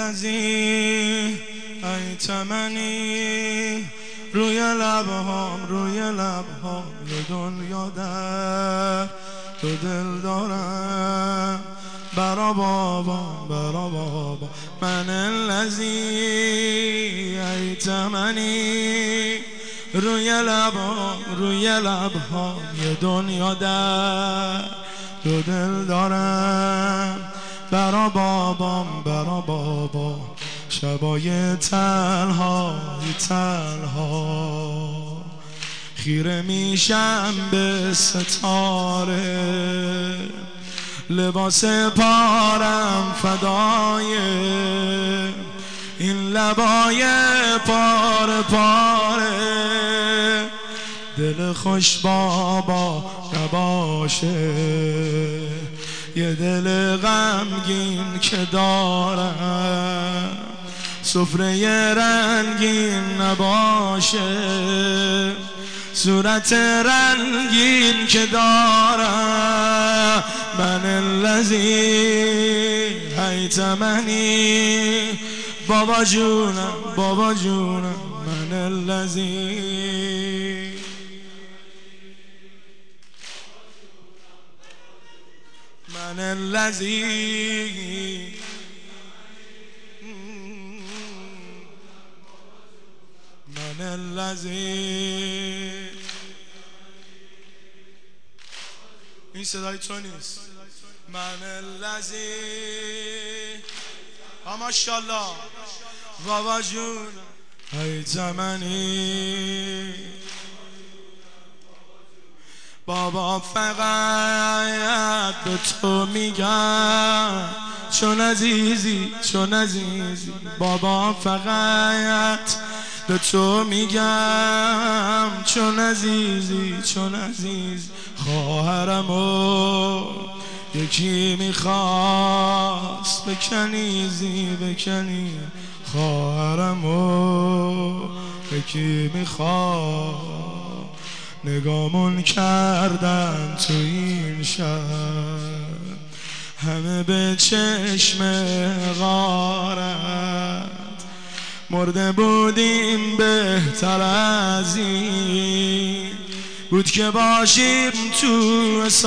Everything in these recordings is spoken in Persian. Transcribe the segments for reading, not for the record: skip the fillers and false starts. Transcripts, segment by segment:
الذی ایتمنی روی لبهام یه دنیا در تو دل دارم برا بابا من الذی ایتمنی روی لبهام یه دنیا در تو دل دارم برا بابا شبای تنها خیره میشم به ستاره لباس پارم فدای این لبای پاره دل خوش بابا نباشه یه دل غمگین که دارم سفره رنگین نباشه صورت رنگین که دارم من الذی ایتمنی بابا جونم من الذی این صدای تو نیست من الذی ماشاءالله بابا جون ایتمنی بابا فقط به تو میگم چون عزیزی بابا فقط به تو میگم چون عزیزی خواهرمو یکی میخواست بکنی خواهرمو یکی میخواست نگامون کردن تو این شب همه به چشم غارت مرده بودیم بهتر از این بود که باشیم تو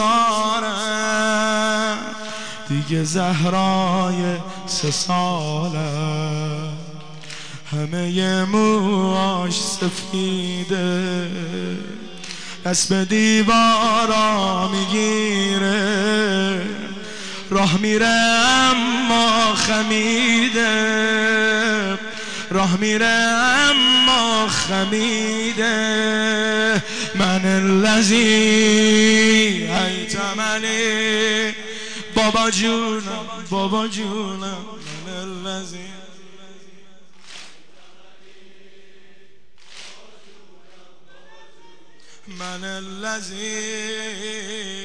اسارت دیگه زهرای 3 ساله همه ی موهاش سفیده دست به دیوارا میگیره راه میره اما خمیده من الذی ایتمنی بابا جونم من الذی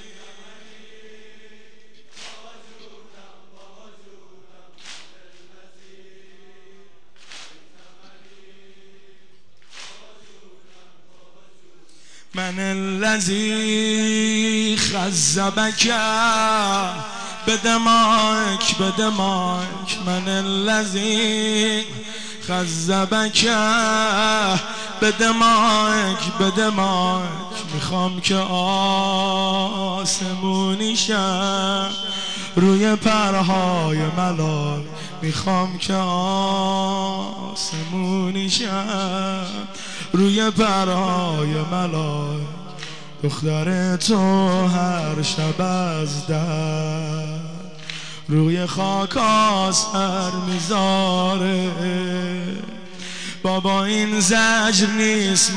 من الذی خذبک بدمک من الذی خذبک بدمک میخوام که آسمونی شم روی پرهای ملال میخوام که آسمونی شم روی پرهای ملال دختر تو هر شب از در روی خاک سر میذاره بابا این زجر نیست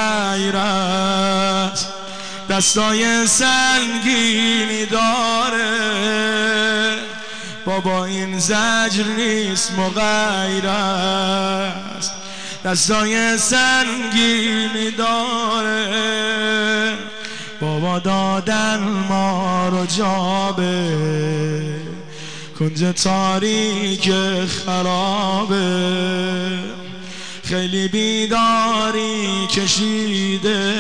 مغیرت دستای سنگینی داره بابا این زجر نیست مغیرت دستای سنگینی داره بابا دادن ما رو جابه کنج تاریک خرابه خیلی بیداری کشیده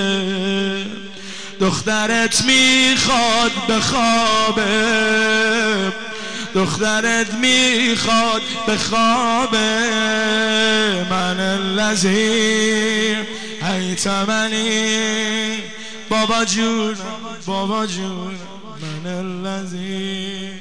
دخترت میخواد بخوابه دخترت میخواد به خواب من الذی حیتمنی بابا جون من الذی